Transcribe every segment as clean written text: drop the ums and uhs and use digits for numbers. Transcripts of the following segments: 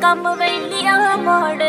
ਕੰਮ ਵੇਲੀਆਂ ਮੋੜ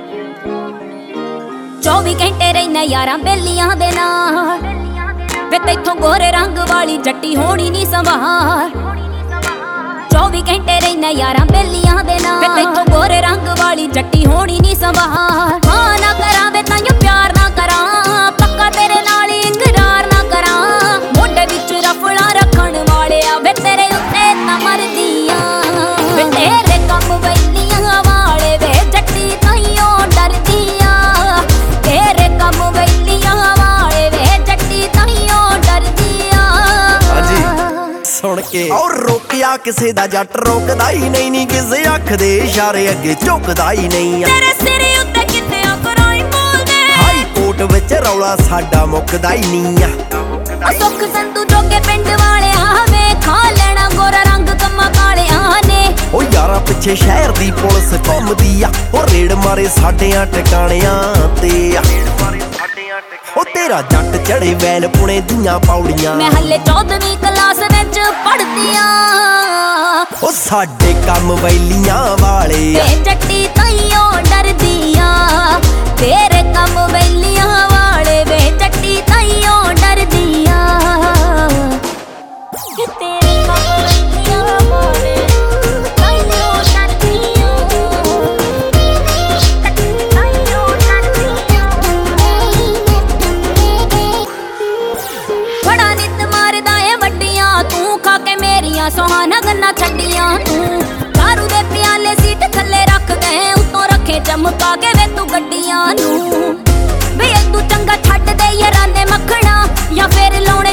24 ਘੰਟੇ ਰਹਿਣਾ ਯਾਰਾਂ ਬੇਲੀਆਂ ਦੇ ਨਾਲ ਵੇ ਤੈਥੋਂ ਗੋਰੇ ਰੰਗ ਵਾਲੀ ਜੱਟੀ ਹੋਣੀ ਨੀ ਸੰਭਾਲ 24 ਘੰਟੇ ਰਹਿਣਾ ਯਾਰਾਂ ਬੇਲੀਆਂ ਦੇ ਨਾਲ ਵੇ ਤੈਥੋਂ ਗੋਰੇ ਰੰਗ ਵਾਲੀ ਜੱਟੀ ਹੋਣੀ ਨੀ ਸੰਭਾਲ ਹਾਂ ਨਾ ਕਰਾਂ ਵੇ ਤਾਈਓ ਪਿਆਰ ਨਾ ਕਰਾਂ ਪੱਕਾ ਤੇਰੇ ਨਾਲ ਇਕਰਾਰ ਨਾ ਕਰਾਂ ਮੋਢੇ ਵਿੱਚ ਰਫਲਾ ਰੱਖਣ ਵਾਲਿਆ ਵੇ ਤੇਰੇ ਉੱਤੇ ਤਾਂ ਮਰਦੀਆਂ ਵੇ ਤੇਰੇ ਕੰਮ ਵੇਲੀਆਂ ਵਾਲੇ ਵੇ ਜੱਟੀ ਤਾਈਓ ਡਰਦੀਆਂ ਤੇਰੇ ਕੰਮ ਵੇਲੀਆਂ ਵਾਲੇ ਵੇ ਜੱਟੀ ਤਾਈਓ ਡਰਦੀਆਂ ਸੁਣ ਕੇ ਔਰ ਰੋਕਿਆ ਕਿਸੇ ਦਾ ਜੱਟ ਰੋਕਦਾ ਹੀ ਨਹੀਂ ਕਿਸੇ ਅੱਖ ਦੇ ਇਸ਼ਾਰੇ ਅੱਗੇ ਝੁਕਦਾ ਹੀ ਨਹੀਂ ਤੇਰੇ ਸਿਰ ਉੱਤੇ ਕਿਤੇ ਕਰਾਈ ਬੋਲਦੇ ਹਾਈ ਕੋਰਟ ਵਿੱਚ ਰੌਲਾ ਸਾਡਾ ਮੁੱਕਦਾ ਹੀ ਨਹੀਂ ਆ ਸੁੱਖ ਸੰਤੂ ਜੋਗੇ ਪਿੰਡ ਵਾਲਿਆਂ ਵੇ ਖਾ ਲੈਣਾ ਗੋਰਾ ਰੰਗ ਕੰਮਾਂ ਕਾਲਿਆਂ ਨੇ ਉਹ ਯਾਰਾਂ ਪਿੱਛੇ ਸ਼ਹਿਰ ਦੀ ਪੁਲਿਸ ਘੁੰਮਦੀ ਆ ਉਹ ਰੇਡ ਮਾਰੇ ਸਾਡਿਆਂ ਟਿਕਾਣਿਆਂ ਤੇ ਆ ਉਹ ਤੇਰਾ ਜੱਟ ਚੜੇ ਵੈਲ ਪੁਣੇ ਦੀਆਂ ਪੌੜੀਆਂ ਮੈਂ ਹੱਲੇ 14ਵੀਂ ਕਲਾਸ ਵਿੱਚ ਪੜ੍ਹਦੀ ਆਂ ਉਹ ਸਾਡੇ ਕੰਮ ਵੈਲੀਆਂ ਵਾਲੇ ਵੇ ਜੱਟੀ ਤਾਈਓ ਡਰਦੀਆਂ ਤੇਰੇ ਕੰਮ ਵੇਲੀਆਂ ਵਾਲੇ ਵੇ ਜੱਟੀ ਤਾਈਓ ਡਰਦੀਆਂ ਤੇਰੇ ਕੰਮ ਵੇਲੀਆਂ ਵਾਲੇ ਤਾਈਓ ਡਰਦੀਆਂ ਤਾਈਓ ਡਰਦੀਆਂ ਬੜਾ ਨਿੱਤ ਮਾਰਦਾ ਏ ਵੱਡੀਆਂ ਤੂੰ ਖਾ ਕੇ ਮੇਰੀਆਂ ਸੁਹਾਣਾ ਗੰਨਾ ਛੱਡੀਆਂ ਤੂੰ ਦਾਰੂ ਦੇ ਪਿਆਲੇ ਸੀਟ ਥੱਲੇ ਰੱਖਦੇ ਉੱਤੋਂ ਰੱਖੇ ਚਮਕਾ ਕੇ ਵੇ ਤੂੰ ਗੱਡੀਆਂ ਨੂੰ ਵੇ ਤੂੰ ਚੰਗਾ ਛੱਡ ਦੇ ਯਾਰਾਂ ਦੇ ਮੱਖਣਾ ਜਾਂ ਫੇਰ ਲਾਉਣ